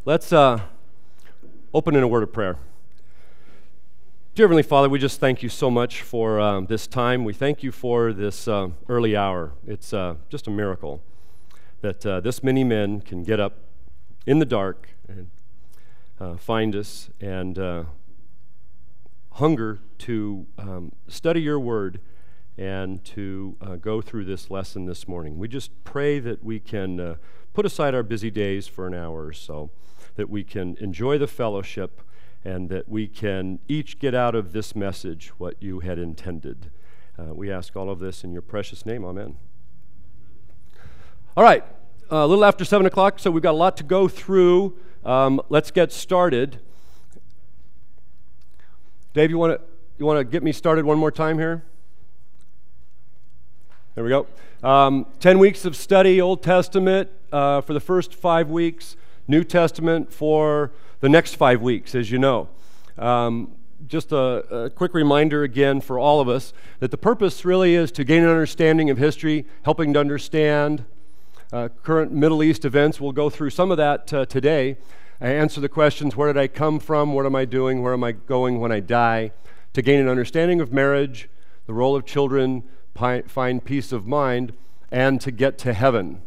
Let's open in a word of prayer. Dear Heavenly Father, we just thank you so much for this time. We thank you for this early hour. It's just a miracle that this many men can get up in the dark and find us and hunger to study your word and to go through this lesson this morning. We just pray that we can put aside our busy days for an hour or so, that we can enjoy the fellowship, and that we can each get out of this message what you had intended. We ask all of this in your precious name. Amen. All right, a little after 7 o'clock, so we've got a lot to go through. Let's get started. Dave, you want to get me started one more time here? There we go. 10 weeks of study, Old Testament for the first 5 weeks, New Testament for the next 5 weeks, as you know. Just a quick reminder again for all of us that the purpose really is to gain an understanding of history, helping to understand current Middle East events. We'll go through some of that today. I answer the questions, where did I come from, what am I doing, where am I going when I die, to gain an understanding of marriage, the role of children, find peace of mind, and to get to heaven.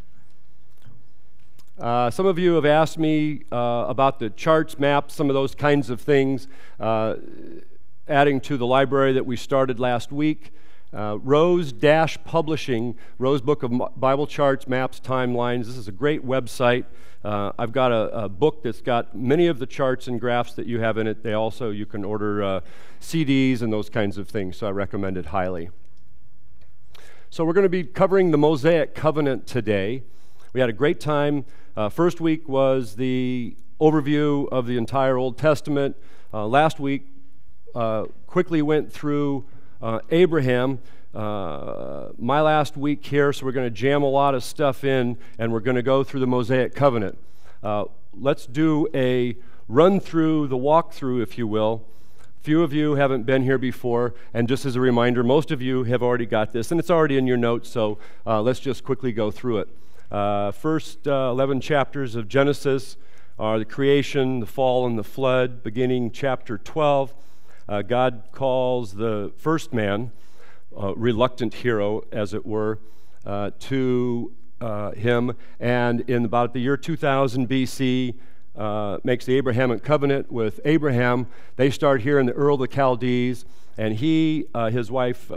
Some of you have asked me about the charts, maps, some of those kinds of things, adding to the library that we started last week. Rose Publishing, Rose Book of Bible Charts, Maps, Timelines. This is a great website. I've got a book that's got many of the charts and graphs that you have in it. You can order CDs and those kinds of things, so I recommend it highly. So we're going to be covering the Mosaic Covenant today. We had a great time. First week was the overview of the entire Old Testament. Last week, quickly went through Abraham. My last week here, so we're going to jam a lot of stuff in, and we're going to go through the Mosaic Covenant. Let's do a run-through, the walkthrough, if you will. Few of you haven't been here before, and just as a reminder, most of you have already got this, and it's already in your notes, so let's just quickly go through it. First 11 chapters of Genesis are the creation, the fall, and the flood. Beginning chapter 12, God calls the first man, reluctant hero, as it were, to him, and in about the year 2000 BC, makes the Abrahamic covenant with Abraham. They start here in the Ur of the Chaldees, and he, his wife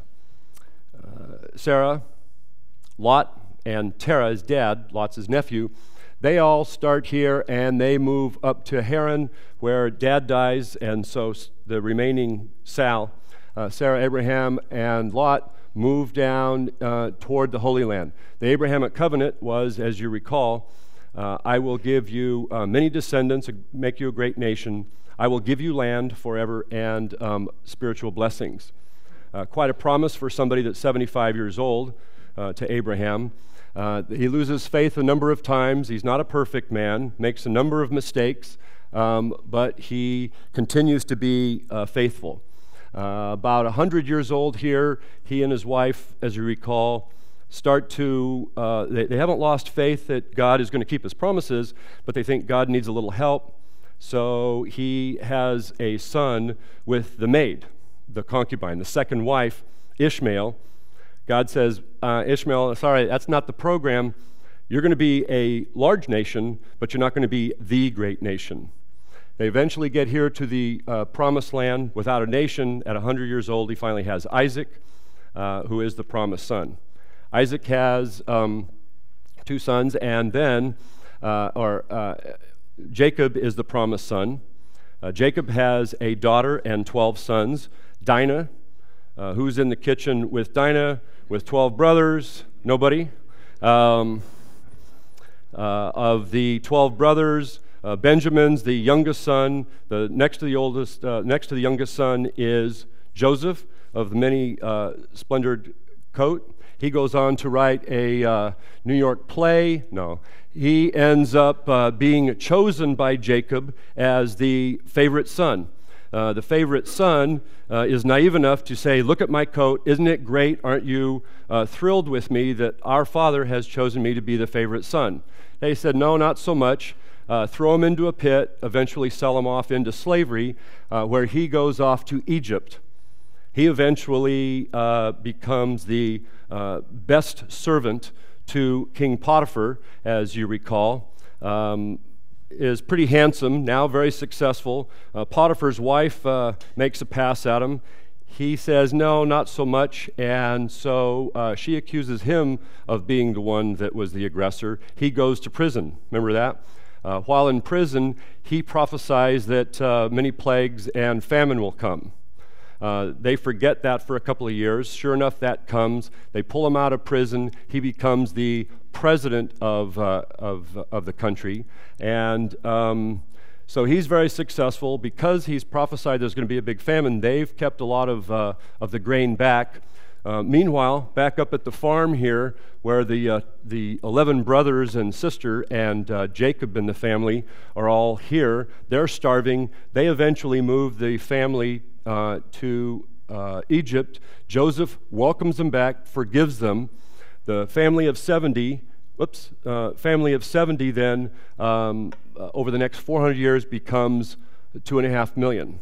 Sarah, Lot, and Terah, his dad, Lot's his nephew, they all start here and they move up to Haran, where dad dies, and so the remaining Sarah, Abraham, and Lot move down toward the Holy Land. The Abrahamic covenant was, as you recall, I will give you many descendants, make you a great nation. I will give you land forever and spiritual blessings. Quite a promise for somebody that's 75 years old to Abraham. He loses faith a number of times. He's not a perfect man, makes a number of mistakes, but he continues to be faithful. About 100 years old here, he and his wife, as you recall, start to, they haven't lost faith that God is going to keep his promises, but they think God needs a little help. So he has a son with the maid, the concubine, the second wife, Ishmael. God says, Ishmael, sorry, that's not the program. You're going to be a large nation, but you're not going to be the great nation. They eventually get here to the promised land without a nation. At 100 years old, he finally has Isaac, who is the promised son. Isaac has 2 sons, and then, Jacob is the promised son. Jacob has a daughter and 12 sons. Dinah, who's in the kitchen with Dinah, with 12 brothers? Nobody. Of the 12 brothers, Benjamin's the youngest son. Next to the youngest son is Joseph of the many splendored coat. He goes on to write a New York play. No, he ends up being chosen by Jacob as the favorite son. The favorite son is naive enough to say, look at my coat, isn't it great? Aren't you thrilled with me that our father has chosen me to be the favorite son? They said, no, not so much. throw him into a pit, eventually sell him off into slavery, where he goes off to Egypt. He eventually becomes the best servant to King Potiphar, as you recall. Is pretty handsome, now very successful. Potiphar's wife makes a pass at him. He says, no, not so much, and so she accuses him of being the one that was the aggressor. He goes to prison. Remember that? While in prison, he prophesies that many plagues and famine will come. They forget that for a couple of years. Sure enough, that comes. They pull him out of prison. He becomes the president of the country. And so he's very successful. Because he's prophesied there's going to be a big famine, they've kept a lot of the grain back. Meanwhile, back up at the farm here, where the 11 brothers and sister and Jacob and the family are all here, they're starving. They eventually move the family to Egypt. Joseph welcomes them back, forgives them. The family of 70 then, over the next 400 years, becomes 2.5 million.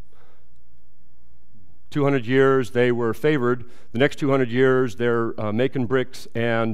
200 years, they were favored. The next 200 years, they're making bricks and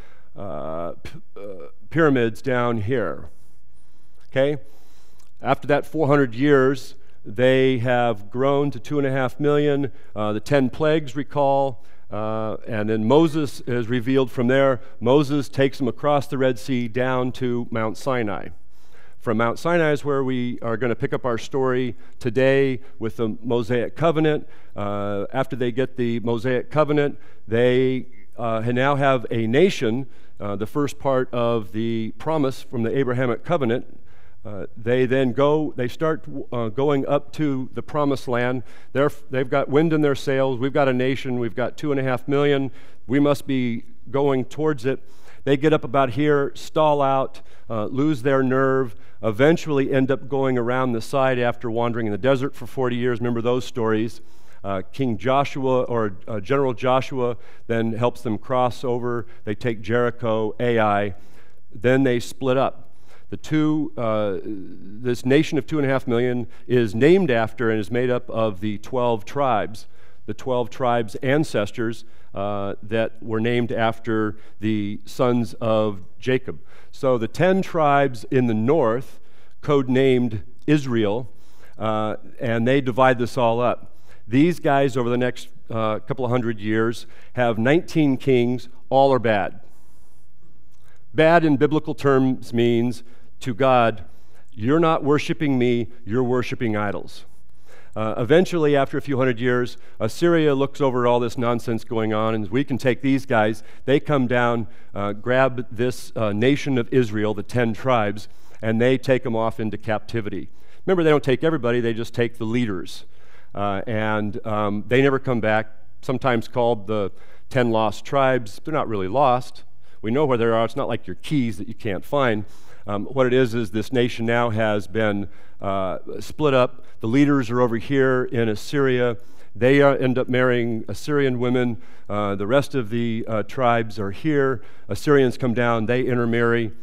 pyramids down here. Okay? After that 400 years, they have grown to 2.5 million. The 10 plagues, recall. And then Moses is revealed from there. Moses takes them across the Red Sea down to Mount Sinai. From Mount Sinai is where we are going to pick up our story today with the Mosaic Covenant. After they get the Mosaic Covenant, they now have a nation, the first part of the promise from the Abrahamic Covenant. They then start going up to the Promised Land. They've got wind in their sails. We've got a nation. We've got 2.5 million. We must be going towards it. They get up about here, stall out, lose their nerve, eventually end up going around the side after wandering in the desert for 40 years. Remember those stories. King Joshua, or General Joshua, then helps them cross over. They take Jericho, Ai. Then they split up. This nation of 2.5 million is named after and is made up of the 12 tribes, the 12 tribes' ancestors that were named after the sons of Jacob. So the 10 tribes in the north, codenamed Israel, and they divide this all up. These guys, over the next couple of hundred years, have 19 kings. All are bad. Bad in biblical terms means, to God, you're not worshiping me, you're worshiping idols. Eventually, after a few hundred years, Assyria looks over all this nonsense going on, and we can take these guys. They come down, grab this nation of Israel, the 10 tribes, and they take them off into captivity. Remember, they don't take everybody, they just take the leaders. And they never come back, sometimes called the 10 lost tribes. They're not really lost. We know where they are. It's not like your keys that you can't find. What it is this nation now has been split up. The leaders are over here in Assyria. They end up marrying Assyrian women. The rest of the tribes are here. Assyrians come down. They intermarry.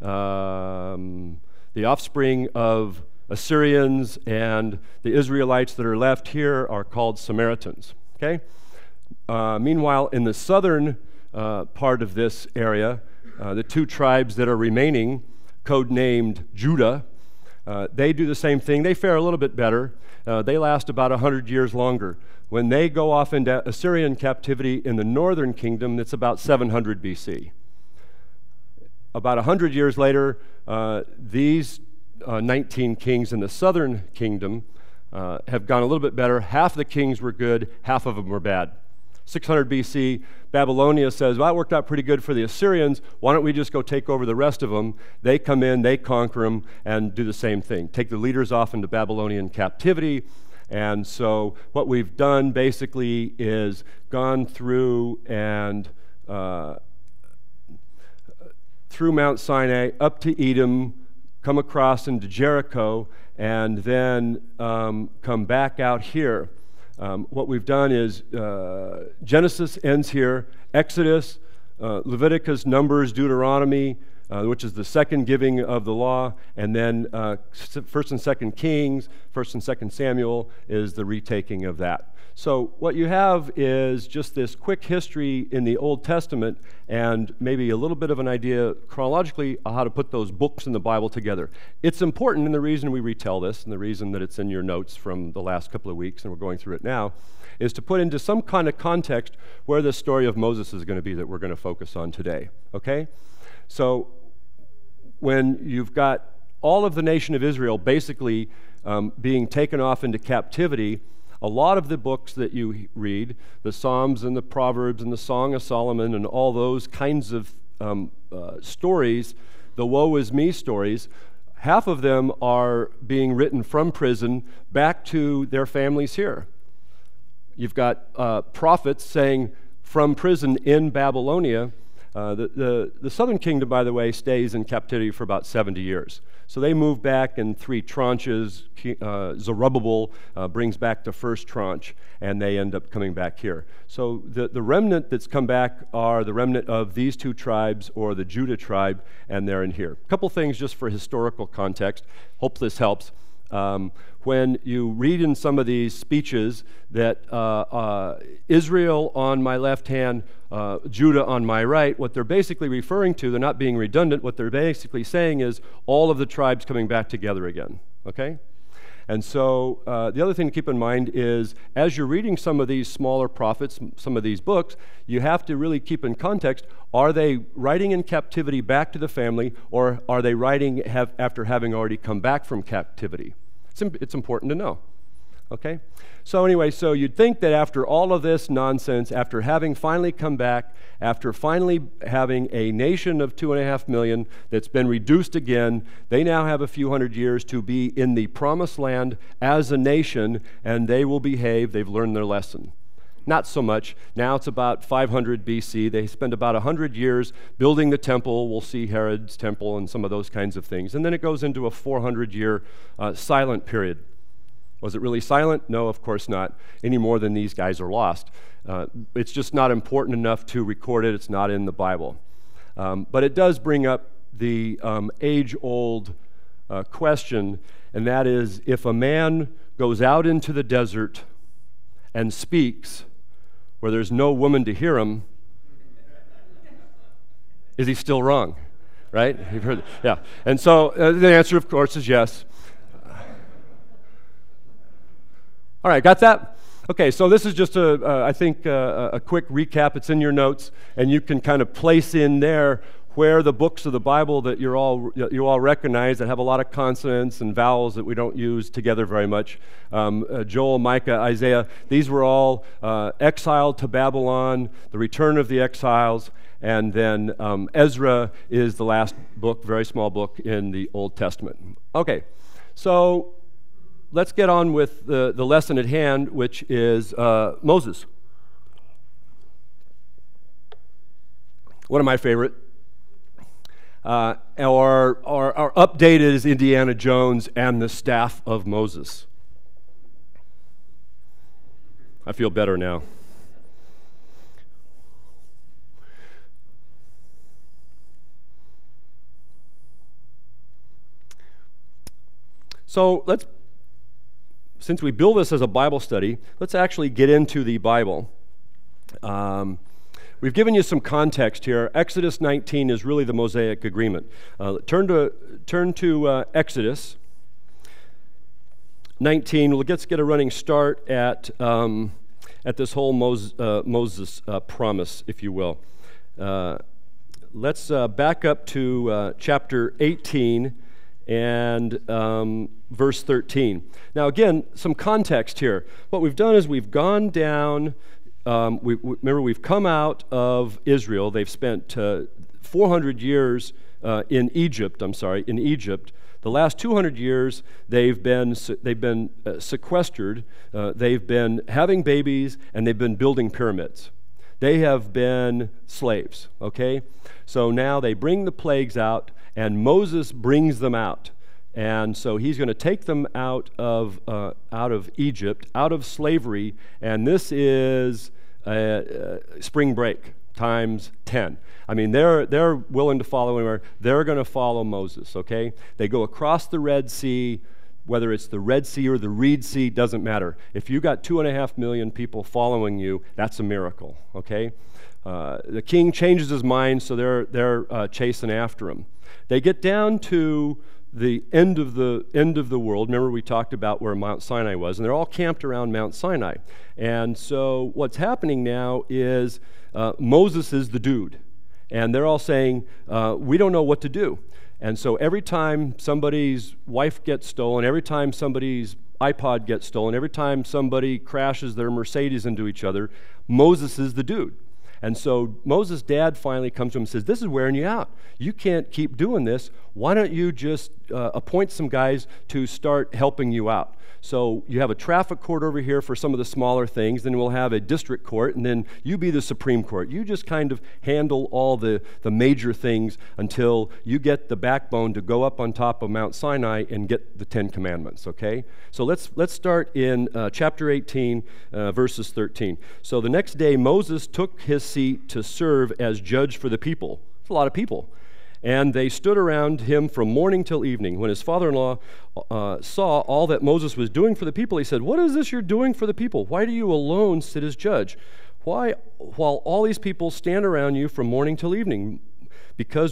The offspring of Assyrians and the Israelites that are left here are called Samaritans. Okay. Meanwhile, in the southern part of this area, the 2 tribes that are remaining, codenamed Judah, they do the same thing. They fare a little bit better. They last about 100 years longer. When they go off into Assyrian captivity in the northern kingdom, it's about 700 BC. About 100 years later, these 19 kings in the southern kingdom have gone a little bit better. Half the kings were good, half of them were bad. 600 BC, Babylonia says, well, that worked out pretty good for the Assyrians. Why don't we just go take over the rest of them? They come in, they conquer them, and do the same thing. Take the leaders off into Babylonian captivity. And so what we've done basically is gone through and through Mount Sinai, up to Edom, come across into Jericho, and then come back out here. What we've done is Genesis ends here, Exodus, Leviticus, Numbers, Deuteronomy, which is the second giving of the law, and then 1st and 2nd Kings, 1st and 2nd Samuel is the retaking of that. So what you have is just this quick history in the Old Testament and maybe a little bit of an idea chronologically of how to put those books in the Bible together. It's important, and the reason we retell this, and the reason that it's in your notes from the last couple of weeks, and we're going through it now, is to put into some kind of context where the story of Moses is going to be that we're going to focus on today, okay? So when you've got all of the nation of Israel basically being taken off into captivity, a lot of the books that you read, the Psalms and the Proverbs and the Song of Solomon and all those kinds of stories, the woe is me stories, half of them are being written from prison back to their families here. You've got prophets saying from prison in Babylonia. The southern kingdom, by the way, stays in captivity for about 70 years. So they move back in 3 tranches. Zerubbabel brings back the first tranche, and they end up coming back here. So the remnant that's come back are the remnant of these 2 tribes or the Judah tribe, and they're in here. A couple things just for historical context. Hope this helps. When you read in some of these speeches that Israel on my left hand, Judah on my right, what they're basically referring to, they're not being redundant, what they're basically saying is all of the tribes coming back together again, okay? And so the other thing to keep in mind is as you're reading some of these smaller prophets, some of these books, you have to really keep in context, are they writing in captivity back to the family, or are they writing after having already come back from captivity? It's important to know, okay? So anyway, so you'd think that after all of this nonsense, after having finally come back, after finally having a nation of 2.5 million that's been reduced again, they now have a few hundred years to be in the promised land as a nation, and they will behave. They've learned their lesson. Not so much. Now it's about 500 BC. They spend about 100 years building the temple. We'll see Herod's temple and some of those kinds of things. And then it goes into a 400-year silent period. Was it really silent? No, of course not, any more than these guys are lost. It's just not important enough to record it. It's not in the Bible. But it does bring up the age-old question, and that is, if a man goes out into the desert and speaks where there's no woman to hear him, is he still wrong? Right? You've heard, yeah. And so the answer, of course, is yes. All right, got that? Okay, so this is just I think a quick recap. It's in your notes, and you can kind of place in there where the books of the Bible that you all recognize that have a lot of consonants and vowels that we don't use together very much. Joel, Micah, Isaiah, these were all exiled to Babylon, the return of the exiles, and then Ezra is the last book, very small book in the Old Testament. Okay, so let's get on with the lesson at hand, which is Moses. One of my favorite. Our update is Indiana Jones and the Staff of Moses. I feel better now. So since we build this as a Bible study, let's actually get into the Bible. We've given you some context here. Exodus 19 is really the Mosaic Agreement. Turn to Exodus 19. Let's get a running start at this whole Moses promise, if you will. Let's back up to chapter 18 and verse 13. Now, again, some context here. What we've done is we've gone down. Remember, we've come out of Israel. They've spent 400 years in Egypt. The last 200 years, they've been sequestered. They've been having babies, and they've been building pyramids. They have been slaves, okay? So now they bring the plagues out, and Moses brings them out. And so he's going to take them out of Egypt, out of slavery, and this is spring break times 10. I mean, they're willing to follow anywhere. They're going to follow Moses, okay? They go across the Red Sea. Whether it's the Red Sea or the Reed Sea, doesn't matter. If you got 2.5 million people following you, that's a miracle, okay? The king changes his mind, so they're chasing after him. They get down to the end of the world. Remember, we talked about where Mount Sinai was, and they're all camped around Mount Sinai. And so what's happening now is Moses is the dude, and they're all saying, we don't know what to do. And so every time somebody's wife gets stolen, every time somebody's iPod gets stolen, every time somebody crashes their Mercedes into each other, Moses is the dude. And so Moses' dad finally comes to him and says, this is wearing you out. You can't keep doing this. Why don't you just appoint some guys to start helping you out? So you have a traffic court over here for some of the smaller things, then we'll have a district court, and then you be the Supreme Court. You just kind of handle all the major things until you get the backbone to go up on top of Mount Sinai and get the 10 Commandments, okay? So let's start in chapter 18, verses 13. So the next day Moses took his seat to serve as judge for the people. It's a lot of people. And they stood around him from morning till evening. When his father-in-law saw all that Moses was doing for the people, he said, what is this you're doing for the people? Why do you alone sit as judge? Why, while all these people stand around you from morning till evening? Because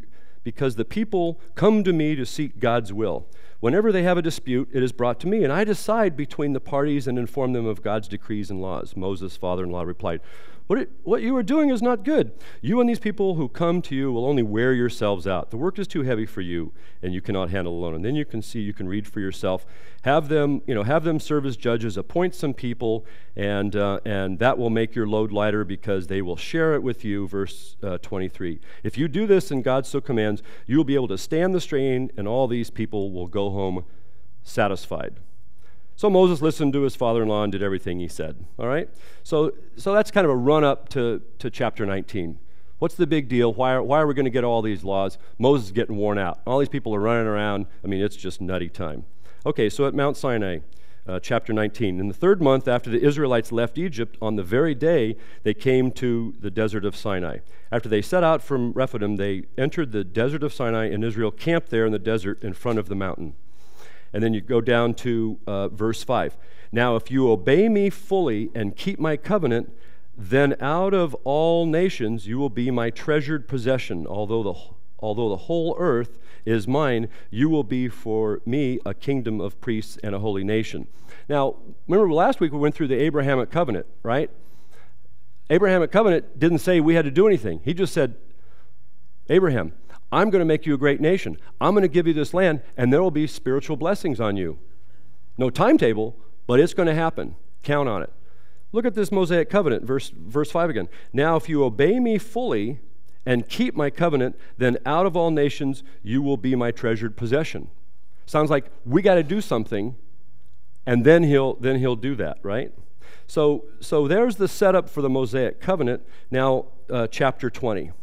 the people come to me to seek God's will. Whenever they have a dispute, it is brought to me, and I decide between the parties and inform them of God's decrees and laws. Moses' father-in-law replied, what you are doing is not good. You and these people who come to you will only wear yourselves out. The work is too heavy for you, and you cannot handle alone. And then you can read for yourself. Have them serve as judges. Appoint some people, and that will make your load lighter because they will share it with you. Verse 23. If you do this and God so commands, you will be able to stand the strain, and all these people will go home satisfied. So Moses listened to his father-in-law and did everything he said. All right? So that's kind of a run-up to chapter 19. What's the big deal? Why are we going to get all these laws? Moses is getting worn out. All these people are running around. I mean, it's just nutty time. Okay, so at Mount Sinai, chapter 19. In the 3rd month after the Israelites left Egypt, on the very day they came to the desert of Sinai. After they set out from Rephidim, they entered the desert of Sinai, and Israel camped there in the desert in front of the mountain. And then you go down to verse 5. Now, if you obey me fully and keep my covenant, then out of all nations you will be my treasured possession. Although the whole earth is mine, you will be for me a kingdom of priests and a holy nation. Now, remember last week we went through the Abrahamic covenant, right? Abrahamic covenant didn't say we had to do anything. He just said, Abraham, I'm going to make you a great nation. I'm going to give you this land, and there will be spiritual blessings on you. No timetable, but it's going to happen. Count on it. Look at this Mosaic covenant, verse 5 again. Now, if you obey me fully and keep my covenant, then out of all nations you will be my treasured possession. Sounds like we got to do something, and then he'll do that, right? So there's the setup for the Mosaic covenant. Now, chapter 20.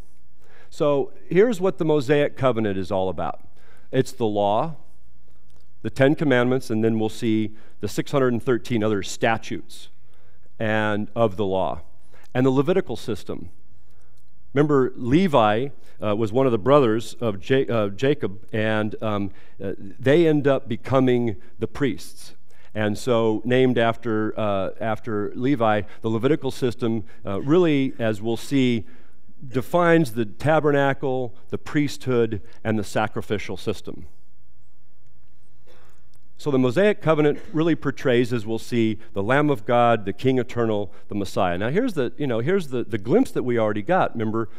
So here's what the Mosaic covenant is all about. It's the law, the 10 Commandments, and then we'll see the 613 other statutes and of the law, and the Levitical system. Remember, Levi was one of the brothers of Jacob, and they end up becoming the priests. And so, named after Levi, the Levitical system really, as we'll see, defines the tabernacle, the priesthood, and the sacrificial system. So the Mosaic covenant really portrays, as we'll see, the Lamb of God, the King Eternal, the Messiah. Now here's the glimpse that we already got. Remember,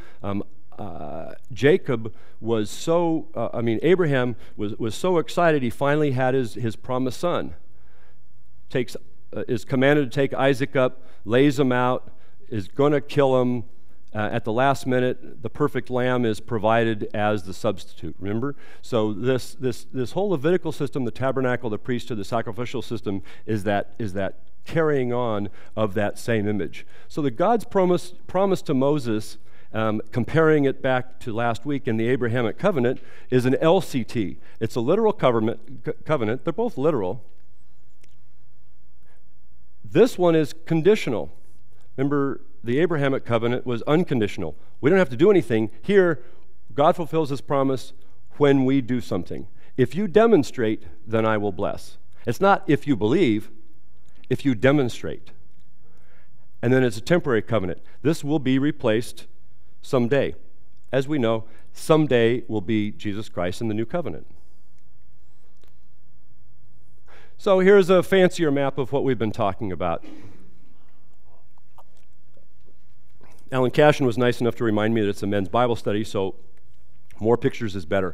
Jacob was Abraham was so excited he finally had his promised son. Is commanded to take Isaac up, lays him out, is going to kill him. At the last minute, the perfect lamb is provided as the substitute, remember? So this whole Levitical system, the tabernacle, the priesthood, the sacrificial system, is that carrying on of that same image. So the God's promise to Moses, comparing it back to last week in the Abrahamic covenant, is an LCT. It's a literal covenant. They're both literal. This one is conditional. Remember, the Abrahamic covenant was unconditional. We don't have to do anything. Here, God fulfills his promise when we do something. If you demonstrate, then I will bless. It's not if you believe, if you demonstrate. And then it's a temporary covenant. This will be replaced someday. As we know, someday will be Jesus Christ in the new covenant. So here's a fancier map of what we've been talking about. Alan Cashin was nice enough to remind me that it's a men's Bible study, so more pictures is better.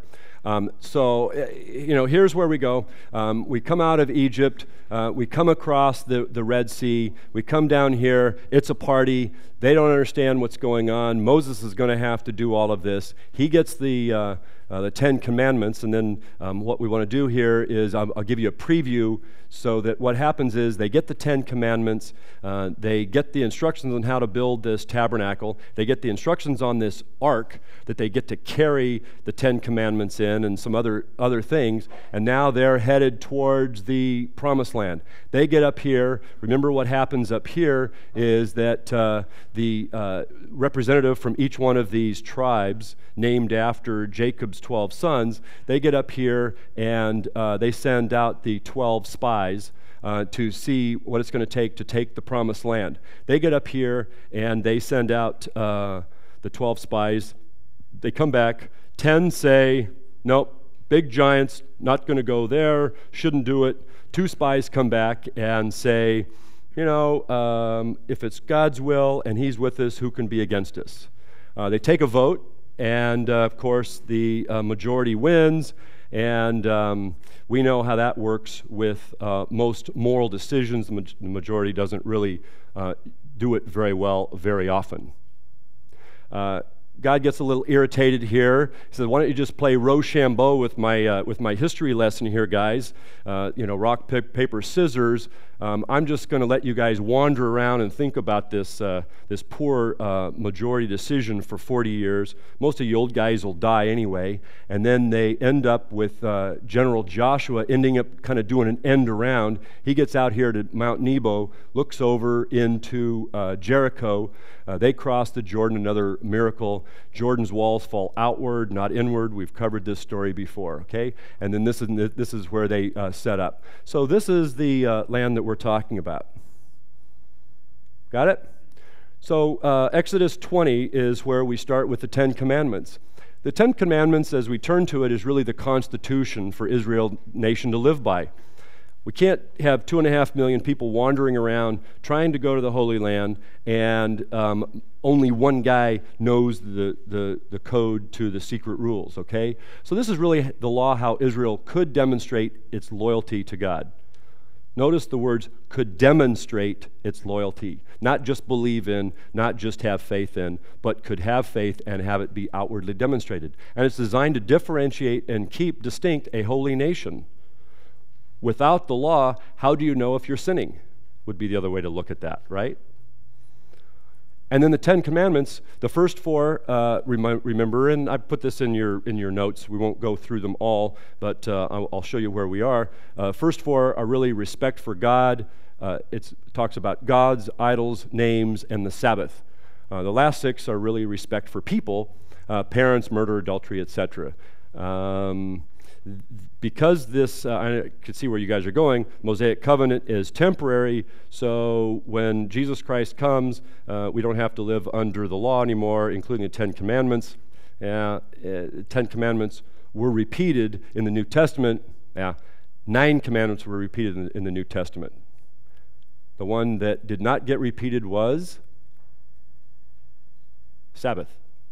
Here's where we go. We come out of Egypt. We come across the Red Sea. We come down here. It's a party. They don't understand what's going on. Moses is going to have to do all of this. He gets the Ten Commandments, and then what we want to do here is I'll give you a preview so that what happens is they get the Ten Commandments, they get the instructions on how to build this tabernacle, they get the instructions on this ark that they get to carry the Ten Commandments in and some other things, and now they're headed towards the Promised Land. They get up here. Remember what happens up here is that the representative from each one of these tribes, named after Jacob's 12 sons, they get up here and they send out the 12 spies to see what it's going to take the Promised Land. They get up here and they send out the 12 spies. They come back. 10 say, nope, big giants, not going to go there, shouldn't do it. 2 spies come back and say, if it's God's will and he's with us, who can be against us? They take a vote, and of course the majority wins, and we know how that works with most moral decisions. The majority doesn't really do it very well very often. God gets a little irritated here. He says, why don't you just play Rochambeau with my history lesson here, guys? Rock, paper, scissors. I'm just going to let you guys wander around and think about this poor majority decision for 40 years. Most of you old guys will die anyway. And then they end up with General Joshua ending up kind of doing an end around. He gets out here to Mount Nebo, looks over into Jericho. They cross the Jordan, another miracle. Jordan's walls fall outward, not inward. We've covered this story before, okay? And then this is where they set up. So this is the land that we're talking about. Got it? So Exodus 20 is where we start with the Ten Commandments. The Ten Commandments, as we turn to it, is really the constitution for Israel nation to live by. We can't have 2.5 million people wandering around trying to go to the Holy Land, and only one guy knows the code to the secret rules, okay? So this is really the law how Israel could demonstrate its loyalty to God. Notice the words could demonstrate its loyalty. Not just believe in, not just have faith in, but could have faith and have it be outwardly demonstrated. And it's designed to differentiate and keep distinct a holy nation. Without the law, how do you know if you're sinning? Would be the other way to look at that, right? And then the Ten Commandments, the first 4, remember, and I put this in your notes. We won't go through them all, but I'll show you where we are. First 4 are really respect for God. It talks about gods, idols, names, and the Sabbath. The last 6 are really respect for people, parents, murder, adultery, etc. Because this, I can see where you guys are going, Mosaic covenant is temporary, so when Jesus Christ comes, we don't have to live under the law anymore, including the Ten Commandments. 10 Commandments were repeated in the New Testament. 9 commandments were repeated in the New Testament. The one that did not get repeated was Sabbath.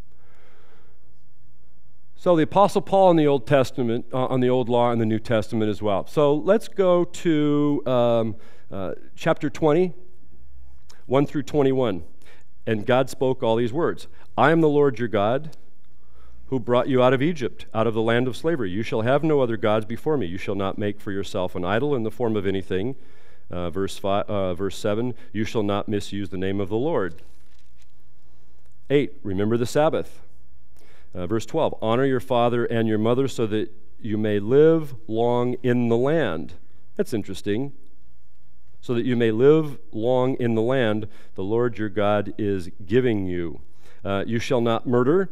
So the Apostle Paul in the Old Testament, on the Old Law and the New Testament as well. So let's go to chapter 20, 1 through 21. And God spoke all these words. I am the Lord your God, who brought you out of Egypt, out of the land of slavery. You shall have no other gods before me. You shall not make for yourself an idol in the form of anything. Verse 7, you shall not misuse the name of the Lord. 8, remember the Sabbath. Verse 12, honor your father and your mother so that you may live long in the land. That's interesting. so that you may live long in the land the Lord your God is giving you. You shall not murder.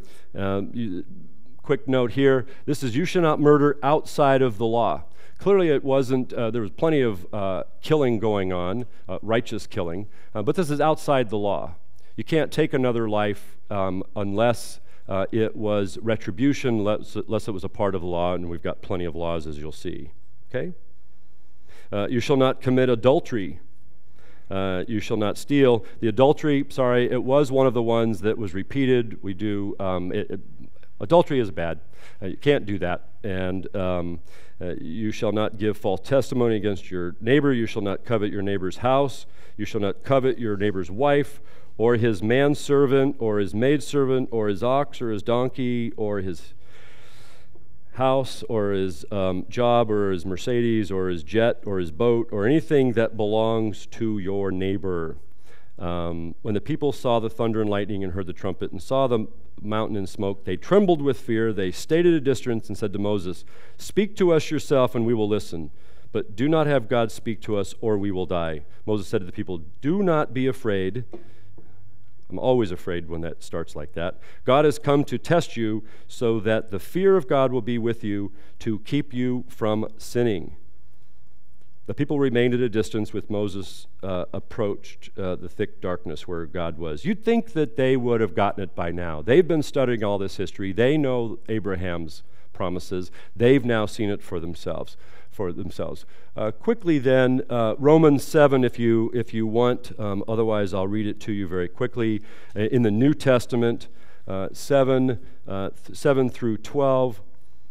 Quick note here, this is you shall not murder outside of the law. Clearly it wasn't, there was plenty of killing going on, righteous killing, but this is outside the law. You can't take another life unless it was retribution, unless it was a part of the law, and we've got plenty of laws, as you'll see. Okay? You shall not commit adultery. You shall not steal. The adultery, it was one of the ones that was repeated. We do, adultery is bad. You can't do that. And you shall not give false testimony against your neighbor. You shall not covet your neighbor's house. You shall not covet your neighbor's wife, or his manservant, or his maidservant, or his ox, or his donkey, or his house, or his job, or his Mercedes, or his jet, or his boat, or anything that belongs to your neighbor. When the people saw the thunder and lightning and heard the trumpet and saw the mountain in smoke, they trembled with fear. They stayed at a distance and said to Moses, "Speak to us yourself and we will listen, but do not have God speak to us or we will die." Moses said to the people, "Do not be afraid." I'm always afraid when that starts like that. God has come to test you so that the fear of God will be with you to keep you from sinning. The people remained at a distance with Moses approached the thick darkness where God was. You'd think that they would have gotten it by now. They've been studying all this history. They know Abraham's promises. They've now seen it for themselves. Quickly then, Romans 7, if you want. Otherwise, I'll read it to you very quickly. In the New Testament, 7 through 12.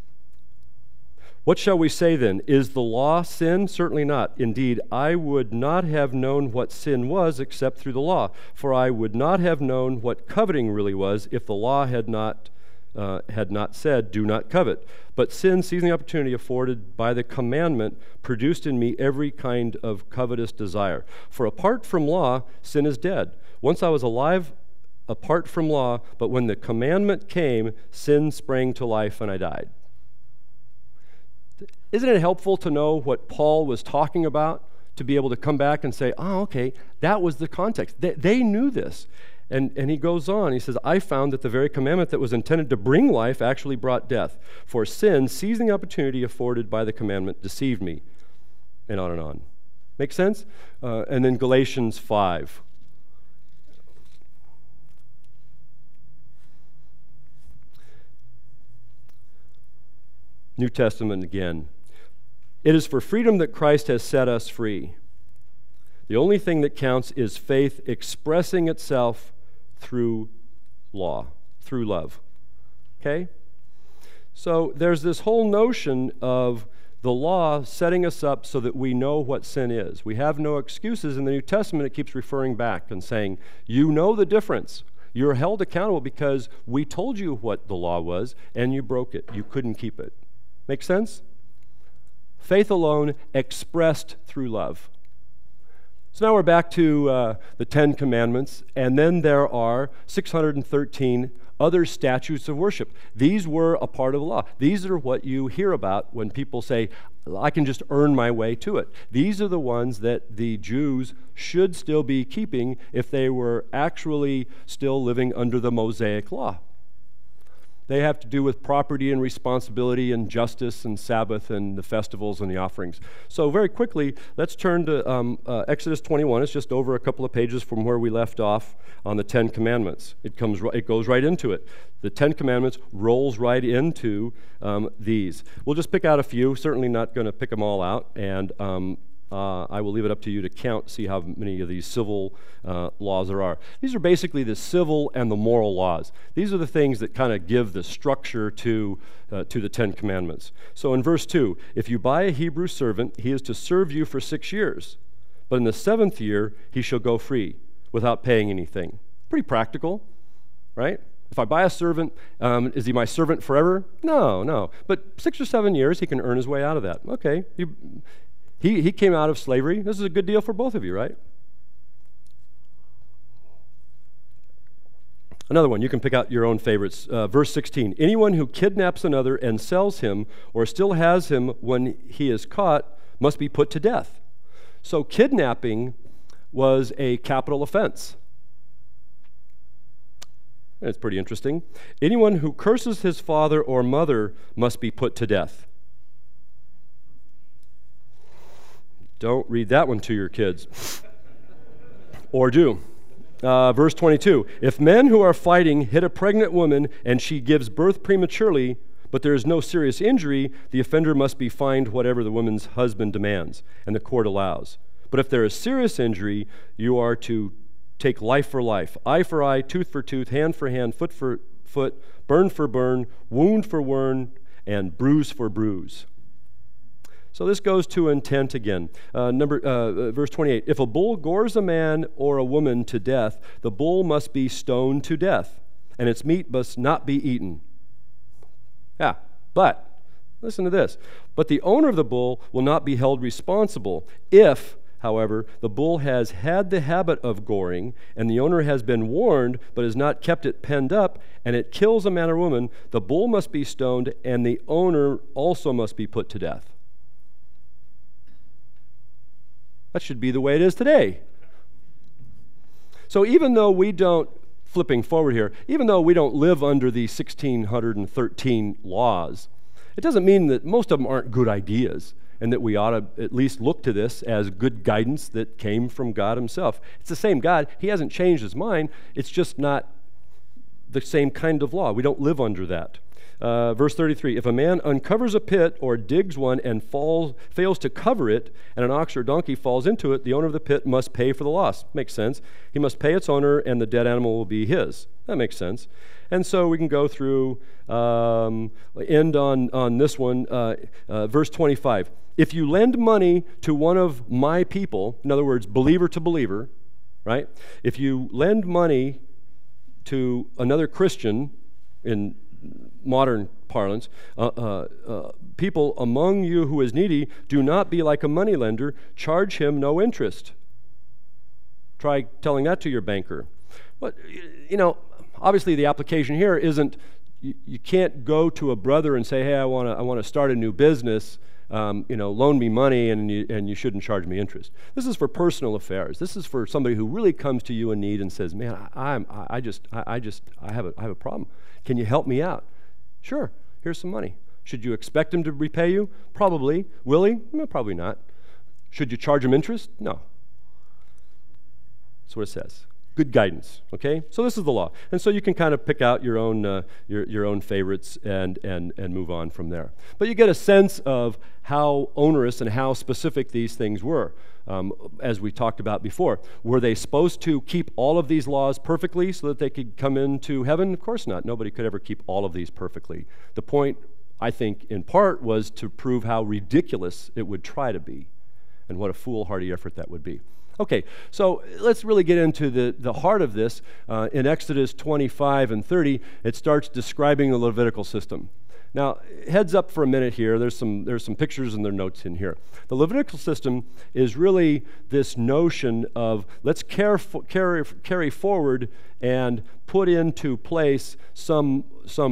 What shall we say then? Is the law sin? Certainly not. Indeed, I would not have known what sin was except through the law. For I would not have known what coveting really was if the law had not said, "Do not covet." But sin, seizing the opportunity afforded by the commandment, produced in me every kind of covetous desire. For apart from law, sin is dead. Once I was alive apart from law, but when the commandment came, sin sprang to life and I died. Isn't it helpful to know what Paul was talking about, to be able to come back and say, oh, okay, that was the context. They knew this. And he goes on, he says, I found that the very commandment that was intended to bring life actually brought death. For sin, seizing the opportunity afforded by the commandment, deceived me. And on and on. Make sense? And then Galatians 5. New Testament again. It is for freedom that Christ has set us free. The only thing that counts is faith expressing itself through law, through love. Okay? So there's this whole notion of the law setting us up so that we know what sin is. We have no excuses. In the New Testament, it keeps referring back and saying, you know the difference. You're held accountable because we told you what the law was and you broke it. You couldn't keep it. Make sense? Faith alone expressed through love. So now we're back to the Ten Commandments, and then there are 613 other statutes of worship. These were a part of the law. These are what you hear about when people say, I can just earn my way to it. These are the ones that the Jews should still be keeping if they were actually still living under the Mosaic law. They have to do with property and responsibility and justice and Sabbath and the festivals and the offerings. So very quickly, let's turn to Exodus 21. It's just over a couple of pages from where we left off on the Ten Commandments. It goes right into it. The Ten Commandments rolls right into these. We'll just pick out a few. Certainly not going to pick them all out. And I will leave it up to you to count, see how many of these civil laws there are. These are basically the civil and the moral laws. These are the things that kind of give the structure to the Ten Commandments. So in verse 2, if you buy a Hebrew servant, he is to serve you for 6 years. But in the 7th year, he shall go free without paying anything. Pretty practical, right? If I buy a servant, is he my servant forever? No. But 6 or 7 years, he can earn his way out of that. Okay, He came out of slavery. This is a good deal for both of you, right? Another one, you can pick out your own favorites. Verse 16, anyone who kidnaps another and sells him or still has him when he is caught must be put to death. So kidnapping was a capital offense. And it's pretty interesting. Anyone who curses his father or mother must be put to death. Don't read that one to your kids. Or do. Verse 22, if men who are fighting hit a pregnant woman and she gives birth prematurely, but there is no serious injury, the offender must be fined whatever the woman's husband demands and the court allows. But if there is serious injury, you are to take life for life, eye for eye, tooth for tooth, hand for hand, foot for foot, burn for burn, wound for wound, and bruise for bruise. So this goes to intent again. Verse 28, if a bull gores a man or a woman to death, the bull must be stoned to death, and its meat must not be eaten. Yeah, but, listen to this, but the owner of the bull will not be held responsible if, however, the bull has had the habit of goring, and the owner has been warned but has not kept it penned up, and it kills a man or woman, the bull must be stoned, and the owner also must be put to death. That should be the way it is today. So even though we don't, flipping forward here, even though we don't live under the 1613 laws, it doesn't mean that most of them aren't good ideas and that we ought to at least look to this as good guidance that came from God himself. It's the same God. He hasn't changed his mind. It's just not the same kind of law. We don't live under that. Verse 33, if a man uncovers a pit or digs one and fails to cover it, and an ox or donkey falls into it, the owner of the pit must pay for the loss. Makes sense. He must pay its owner, and the dead animal will be his. That makes sense. And so we can go through, end on this one, verse 25. If you lend money to one of my people, in other words, believer to believer, right? If you lend money to another Christian in modern parlance, people among you who is needy, do not be like a moneylender. Charge him no interest. Try telling that to your banker. But, obviously the application here isn't, you can't go to a brother and say, hey, I want to start a new business, loan me money and you shouldn't charge me interest. This is for personal affairs. This is for somebody who really comes to you in need and says, man, I have a problem. Can you help me out? Sure, here's some money. Should you expect him to repay you? Probably. Will he? No, probably not. Should you charge him interest? No. That's what it says. Good guidance, okay? So this is the law. And so you can kind of pick out your own favorites and move on from there. But you get a sense of how onerous and how specific these things were. As we talked about before. Were they supposed to keep all of these laws perfectly so that they could come into heaven? Of course not. Nobody could ever keep all of these perfectly. The point, I think, in part, was to prove how ridiculous it would try to be and what a foolhardy effort that would be. Okay, so let's really get into the heart of this. In Exodus 25 and 30, it starts describing the Levitical system. Now, heads up for a minute here. There's some pictures and their notes in here. The Levitical system is really this notion of let's carry forward and put into place some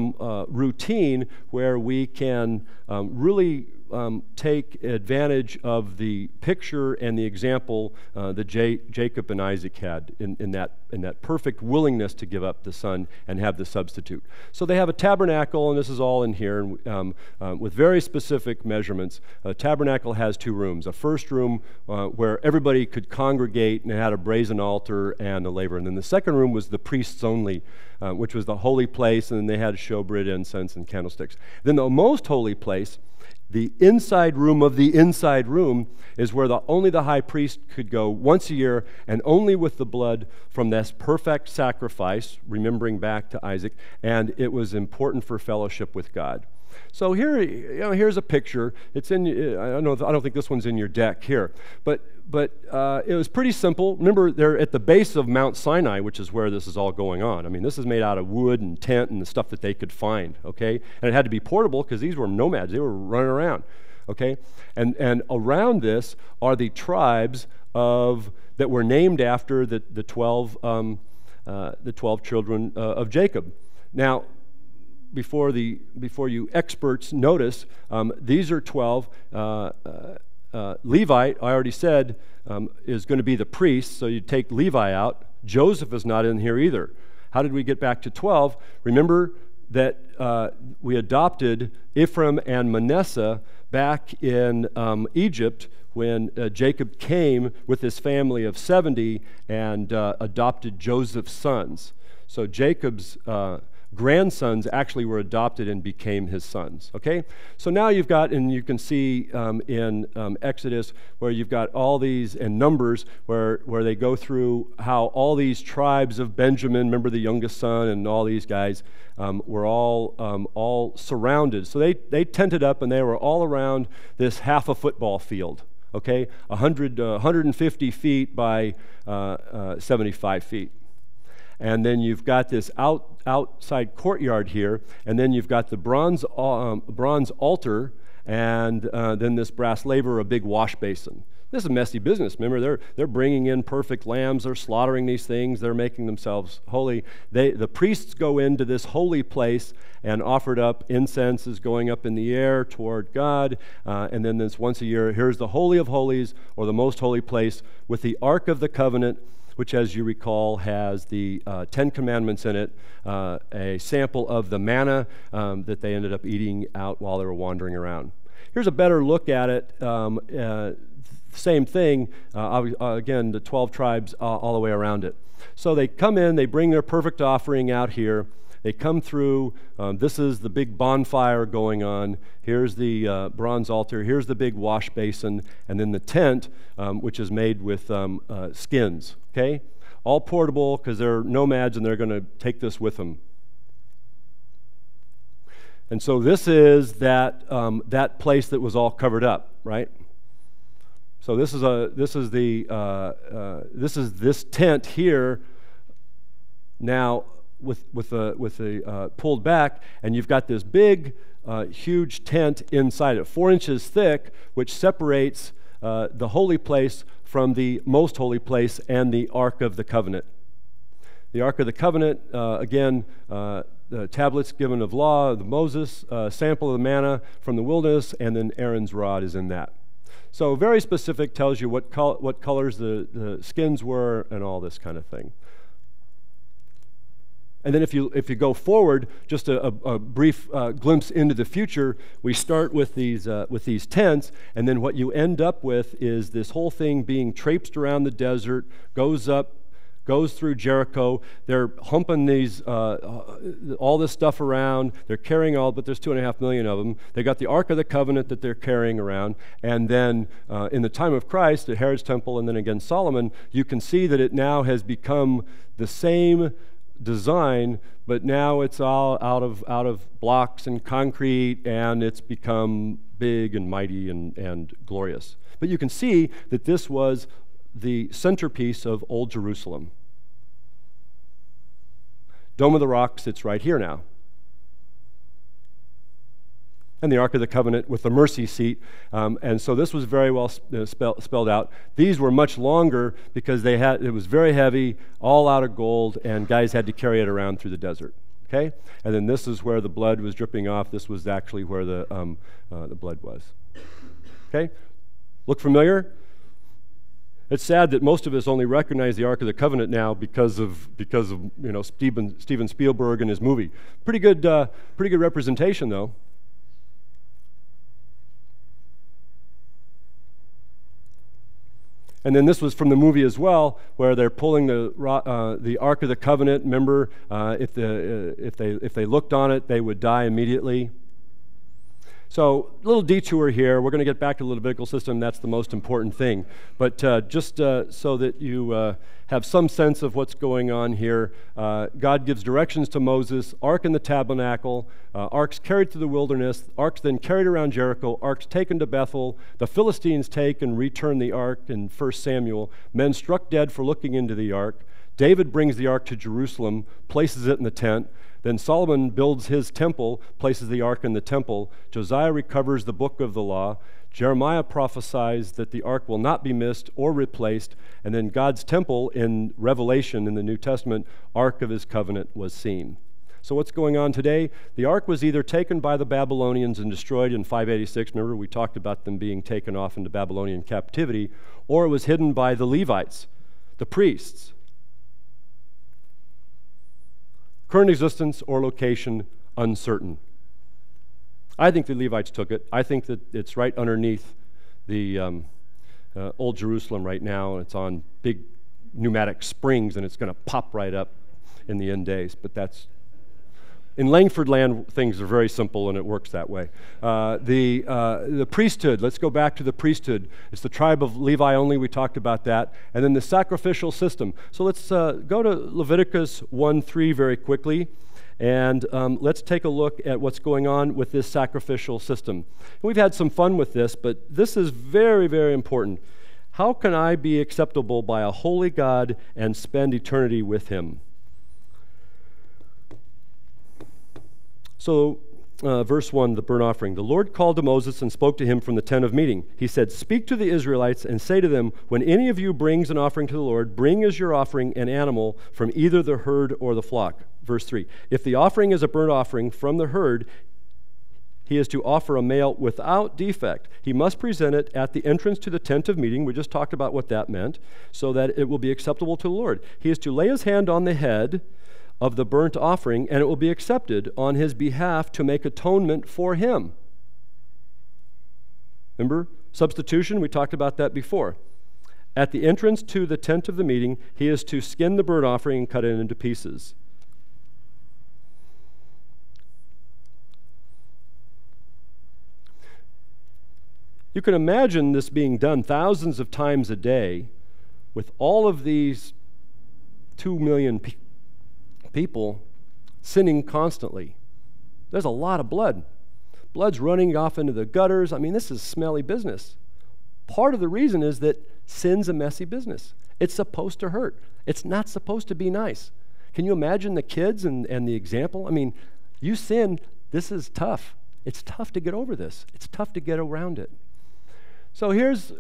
routine where we can really take advantage of the picture and the example that Jacob and Isaac had in that perfect willingness to give up the son and have the substitute. So they have a tabernacle, and this is all in here, with very specific measurements. A tabernacle has two rooms. A first room where everybody could congregate and it had a brazen altar and a laver. And then the second room was the priests only, which was the holy place, and then they had showbread, incense, and candlesticks. Then the most holy place, the inside room of the inside room, is where only the high priest could go once a year, and only with the blood from this perfect sacrifice, remembering back to Isaac, and it was important for fellowship with God. So here's a picture. It's in. I don't think this one's in your deck here, but it was pretty simple. Remember, they're at the base of Mount Sinai, which is where this is all going on. I mean, this is made out of wood and tent and the stuff that they could find. Okay, and it had to be portable because these were nomads. They were running around. Okay, and around this are the tribes that were named after the 12 children of Jacob. Now, before you experts notice, these are 12. Levite, I already said, is going to be the priest, so you take Levi out. Joseph is not in here either. How did we get back to 12? Remember that we adopted Ephraim and Manasseh back in Egypt when Jacob came with his family of 70 and adopted Joseph's sons. So Jacob's grandsons actually were adopted and became his sons, okay? So now you've got, and you can see in Exodus where you've got all these, and Numbers, where they go through how all these tribes of Benjamin, remember the youngest son, and all these guys were all surrounded. So they tented up, and they were all around this half a football field, okay? 150 feet by 75 feet. And then you've got this outside courtyard here, and then you've got the bronze altar, and then this brass laver, a big wash basin. This is messy business. Remember, they're bringing in perfect lambs. They're slaughtering these things. They're making themselves holy. The priests go into this holy place and offered up incense is going up in the air toward God. And then this once a year, here's the Holy of Holies, or the most holy place, with the Ark of the Covenant, which, as you recall, has the 10 Commandments in it, a sample of the manna that they ended up eating out while they were wandering around. Here's a better look at it. Same thing, again, the 12 tribes all the way around it. So they come in, they bring their perfect offering out here. They come through. This is the big bonfire going on. Here's the bronze altar. Here's the big wash basin. And then the tent, which is made with skins. Okay? All portable because they're nomads and they're going to take this with them. And so this is that place that was all covered up, right? So this is this tent here now with the pulled back, and you've got this big, huge tent inside it, 4 inches thick, which separates the holy place from the most holy place and the Ark of the Covenant. The Ark of the Covenant, again, the tablets given of law of Moses, sample of the manna from the wilderness, and then Aaron's rod is in that. So very specific, tells you what colors the skins were and all this kind of thing. And then if you go forward, just a brief glimpse into the future, we start with these tents, and then what you end up with is this whole thing being traipsed around the desert, goes through Jericho. They're humping these all this stuff around. They're carrying but there's 2.5 million of them. They got the Ark of the Covenant that they're carrying around. And then in the time of Christ, at Herod's temple, and then again Solomon, you can see that it now has become the same design, but now it's all out of blocks and concrete, and it's become big and mighty and glorious. But you can see that this was the centerpiece of Old Jerusalem. Dome of the Rock sits right here now. And the Ark of the Covenant with the mercy seat. And so this was very well spelled out. These were much longer because it was very heavy, all out of gold, and guys had to carry it around through the desert. Okay? And then this is where the blood was dripping off. This was actually where the blood was. Okay? Look familiar? It's sad that most of us only recognize the Ark of the Covenant now because of Steven Spielberg and his movie. Pretty good representation though. And then this was from the movie as well, where they're pulling the Ark of the Covenant. Remember, if they looked on it, they would die immediately. So, a little detour here. We're going to get back to the Levitical system. That's the most important thing. But just so that you have some sense of what's going on here, God gives directions to Moses, Ark in the tabernacle, Ark's carried through the wilderness, Ark's then carried around Jericho, Ark's taken to Bethel, the Philistines take and return the Ark in 1 Samuel, men struck dead for looking into the Ark. David brings the Ark to Jerusalem, places it in the tent. Then Solomon builds his temple, places the Ark in the temple. Josiah recovers the book of the law. Jeremiah prophesies that the Ark will not be missed or replaced. And then God's temple in Revelation in the New Testament, Ark of his covenant, was seen. So what's going on today? The ark was either taken by the Babylonians and destroyed in 586. Remember, we talked about them being taken off into Babylonian captivity, or it was hidden by the Levites, the priests. Current existence or location, uncertain. I think the Levites took it. I think that it's right underneath the Old Jerusalem right now, and it's on big pneumatic springs, and it's going to pop right up in the end days. But that's... In Langford land, things are very simple, and it works that way. The priesthood, let's go back to the priesthood. It's the tribe of Levi only, we talked about that. And then the sacrificial system. So let's go to Leviticus 1:3 very quickly, and let's take a look at what's going on with this sacrificial system. And we've had some fun with this, but this is very, very important. How can I be acceptable by a holy God and spend eternity with him? So, verse 1, the burnt offering. The Lord called to Moses and spoke to him from the tent of meeting. He said, "Speak to the Israelites and say to them, when any of you brings an offering to the Lord, bring as your offering an animal from either the herd or the flock." Verse 3, if the offering is a burnt offering from the herd, he is to offer a male without defect. He must present it at the entrance to the tent of meeting. We just talked about what that meant, so that it will be acceptable to the Lord. He is to lay his hand on the head of the burnt offering, and it will be accepted on his behalf to make atonement for him. Remember? Substitution, we talked about that before. At the entrance to the tent of the meeting, he is to skin the burnt offering and cut it into pieces. You can imagine this being done thousands of times a day with all of these 2 million people sinning constantly. There's a lot of blood. Blood's running off into the gutters. I mean, this is smelly business. Part of the reason is that sin's a messy business. It's supposed to hurt. It's not supposed to be nice. Can you imagine the kids and the example? I mean, you sin, this is tough. It's tough to get over this. It's tough to get around it. So here's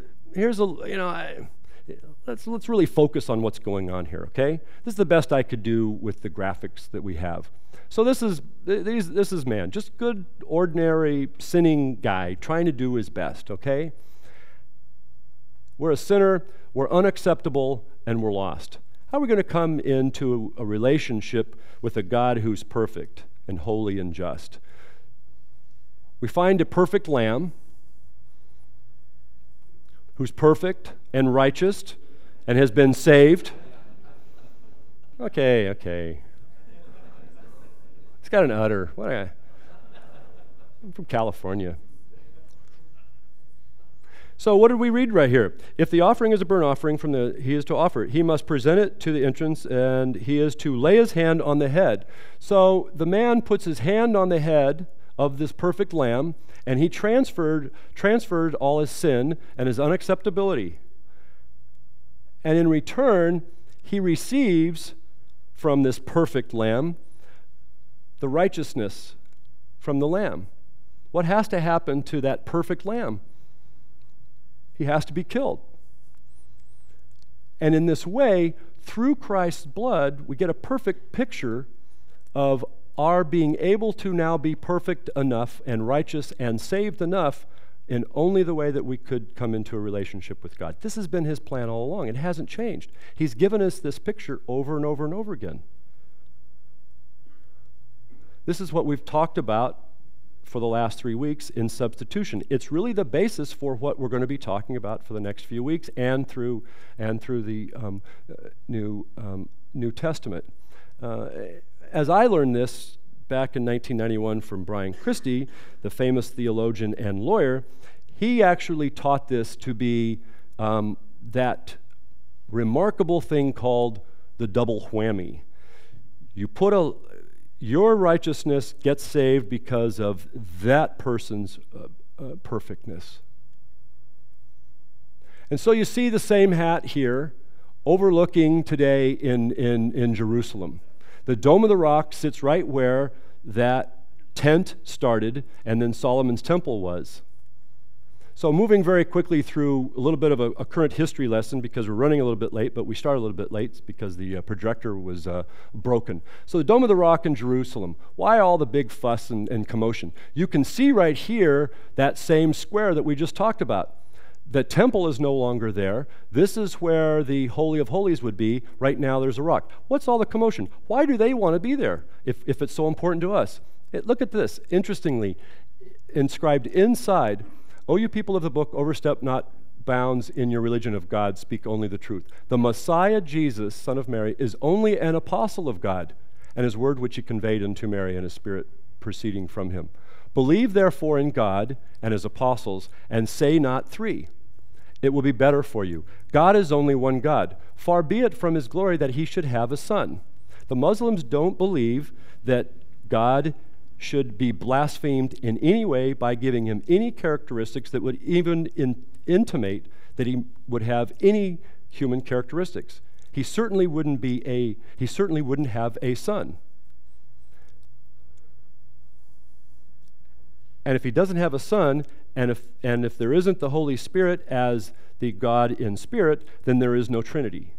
let's really focus on what's going on here, okay? This is the best I could do with the graphics that we have. So this is man, just good, ordinary, sinning guy trying to do his best, okay? We're a sinner, we're unacceptable, and we're lost. How are we going to come into a relationship with a God who's perfect and holy and just? We find a perfect lamb who's perfect and righteous and has been saved. Okay. It's got an udder. I'm from California. So what did we read right here? If the offering is a burnt offering he is to offer it. He must present it to the entrance, and he is to lay his hand on the head. So the man puts his hand on the head of this perfect lamb, and he transferred all his sin and his unacceptability. And in return, he receives from this perfect lamb the righteousness from the lamb. What has to happen to that perfect lamb? He has to be killed. And in this way, through Christ's blood, we get a perfect picture of our being able to now be perfect enough and righteous and saved enough in only the way that we could come into a relationship with God. This has been his plan all along. It hasn't changed. He's given us this picture over and over and over again. This is what we've talked about for the last 3 weeks in substitution. It's really the basis for what we're going to be talking about for the next few weeks and through the New Testament. As I learned this back in 1991 from Brian Christie, the famous theologian and lawyer, he actually taught this to be that remarkable thing called the double whammy. Your righteousness gets saved because of that person's perfectness. And so you see the same hat here overlooking today in Jerusalem. The Dome of the Rock sits right where that tent started and then Solomon's temple was. So moving very quickly through a little bit of a current history lesson, because we're running a little bit late, but we started a little bit late because the projector was broken. So the Dome of the Rock in Jerusalem, why all the big fuss and commotion? You can see right here that same square that we just talked about. The temple is no longer there. This is where the Holy of Holies would be. Right now there's a rock. What's all the commotion? Why do they want to be there if it's so important to us? Look at this. Interestingly, inscribed inside, "O you people of the book, overstep not bounds in your religion of God, speak only the truth. The Messiah Jesus, son of Mary, is only an apostle of God, and his word which he conveyed unto Mary and his spirit proceeding from him. Believe therefore in God and his apostles, and say not three. It will be better for you. God is only one God. Far be it from his glory that he should have a son." The Muslims don't believe that God should be blasphemed in any way by giving him any characteristics that would even intimate that he would have any human characteristics. He certainly wouldn't have a son. And if he doesn't have a son, and if there isn't the Holy Spirit as the God in spirit, then there is no Trinity.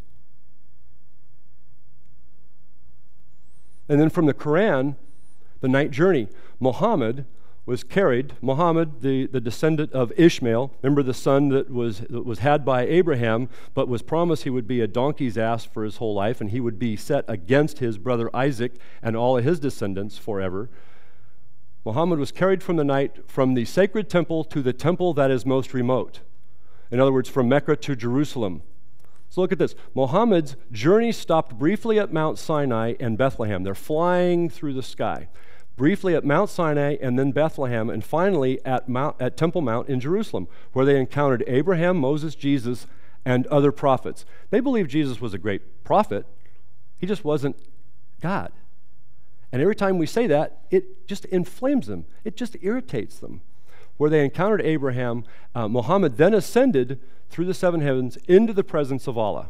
And then from the Quran, the night journey, Muhammad was carried. Muhammad, the descendant of Ishmael, remember the son that was had by Abraham, but was promised he would be a donkey's ass for his whole life, and he would be set against his brother Isaac and all of his descendants forever. Muhammad was carried from the night from the sacred temple to the temple that is most remote. In other words, from Mecca to Jerusalem. So look at this. Muhammad's journey stopped briefly at Mount Sinai and Bethlehem. They're flying through the sky. Briefly at Mount Sinai and then Bethlehem, and finally at Temple Mount in Jerusalem, where they encountered Abraham, Moses, Jesus, and other prophets. They believed Jesus was a great prophet. He just wasn't God. And every time we say that, it just inflames them. It just irritates them. Where they encountered Abraham, Muhammad then ascended through the seven heavens into the presence of Allah.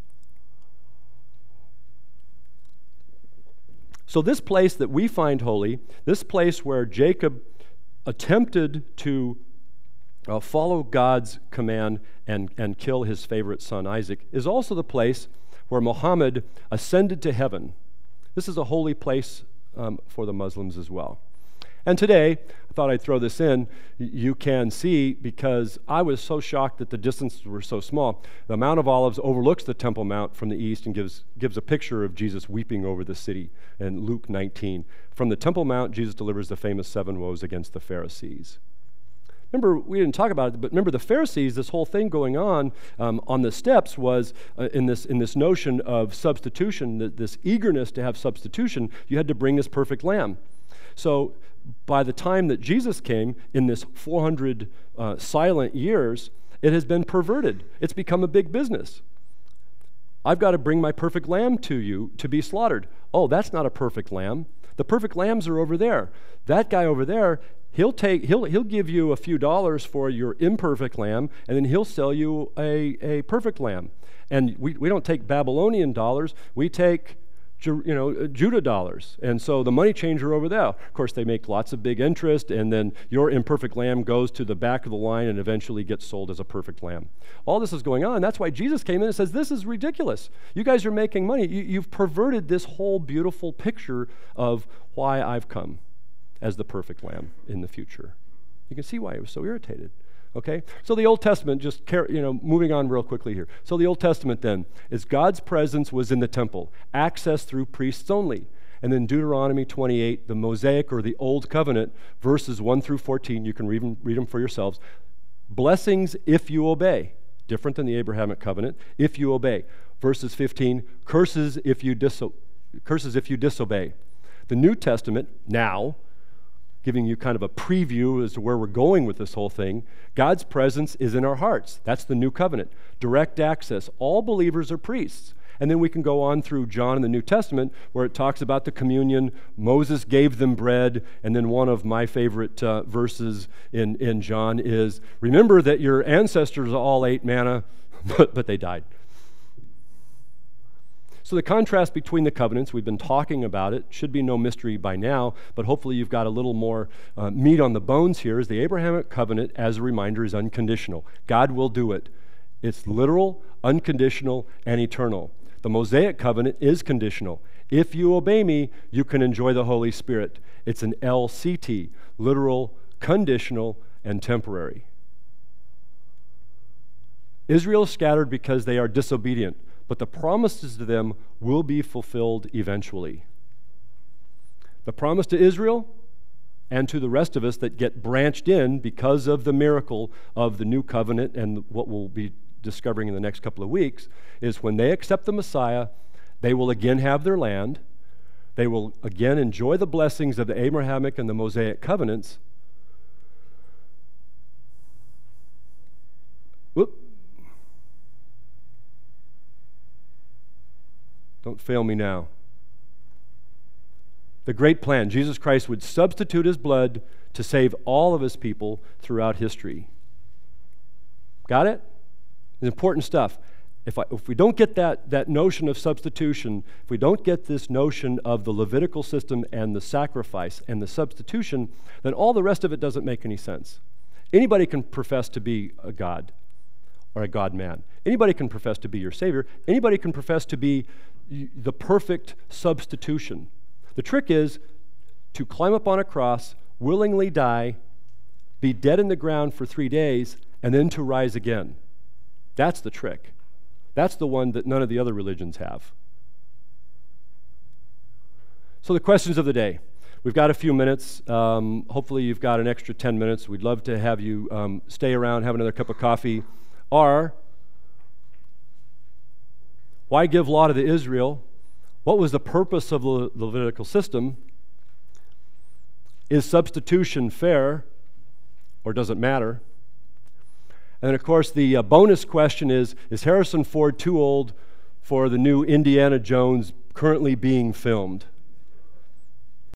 So this place that we find holy, this place where Jacob attempted to follow God's command and kill his favorite son Isaac, is also the place where Muhammad ascended to heaven. This is a holy place for the Muslims as well. And today, I thought I'd throw this in. You can see, because I was so shocked that the distances were so small, the Mount of Olives overlooks the Temple Mount from the east and gives a picture of Jesus weeping over the city in Luke 19. From the Temple Mount, Jesus delivers the famous 7 woes against the Pharisees. Remember, we didn't talk about it, but remember the Pharisees, this whole thing going on the steps was in this notion of substitution, this eagerness to have substitution. You had to bring this perfect lamb. So by the time that Jesus came, in this 400 silent years, it has been perverted. It's become a big business. I've got to bring my perfect lamb to you to be slaughtered. Oh, that's not a perfect lamb. The perfect lambs are over there. That guy over there, he'll give you a few dollars for your imperfect lamb, and then he'll sell you a perfect lamb. And we don't take Babylonian dollars. We take Judah dollars. And so the money changer over there, of course, they make lots of big interest, and then your imperfect lamb goes to the back of the line and eventually gets sold as a perfect lamb. All this is going on. That's why Jesus came in and says, this is ridiculous. You guys are making money. You've perverted this whole beautiful picture of why I've come as the perfect lamb in the future. You can see why he was so irritated. Okay? So the Old Testament, moving on real quickly here. So the Old Testament then is God's presence was in the temple, access through priests only. And then Deuteronomy 28, the Mosaic or the Old Covenant, verses 1 through 14, you can read them for yourselves. Blessings if you obey, different than the Abrahamic covenant, if you obey. Verses 15, curses if you disobey. The New Testament, now, giving you kind of a preview as to where we're going with this whole thing. God's presence is in our hearts. That's the new covenant. Direct access. All believers are priests. And then we can go on through John in the New Testament where it talks about the communion. Moses gave them bread. And then one of my favorite verses in John is, remember that your ancestors all ate manna, but they died. So the contrast between the covenants, we've been talking about it, should be no mystery by now, but hopefully you've got a little more meat on the bones here, is the Abrahamic covenant, as a reminder, is unconditional. God will do it. It's literal, unconditional, and eternal. The Mosaic covenant is conditional. If you obey me, you can enjoy the Holy Spirit. It's an LCT, literal, conditional, and temporary. Israel is scattered because they are disobedient, but the promises to them will be fulfilled eventually. The promise to Israel and to the rest of us that get branched in because of the miracle of the new covenant and what we'll be discovering in the next couple of weeks is when they accept the Messiah, they will again have their land. They will again enjoy the blessings of the Abrahamic and the Mosaic covenants. Whoop. Don't fail me now. The great plan, Jesus Christ would substitute his blood to save all of his people throughout history. Got it? It's important stuff. If we don't get that notion of substitution, if we don't get this notion of the Levitical system and the sacrifice and the substitution, then all the rest of it doesn't make any sense. Anybody can profess to be a God or a God-man. Anybody can profess to be your Savior. Anybody can profess to be the perfect substitution. The trick is to climb up on a cross, willingly die, be dead in the ground for 3 days, and then to rise again. That's the trick. That's the one that none of the other religions have. So the questions of the day. We've got a few minutes. Hopefully you've got an extra 10 minutes. We'd love to have you stay around, have another cup of coffee. Why give law to Israel? What was the purpose of the Levitical system? Is substitution fair, or does it matter? And then, of course, the bonus question is Harrison Ford too old for the new Indiana Jones currently being filmed?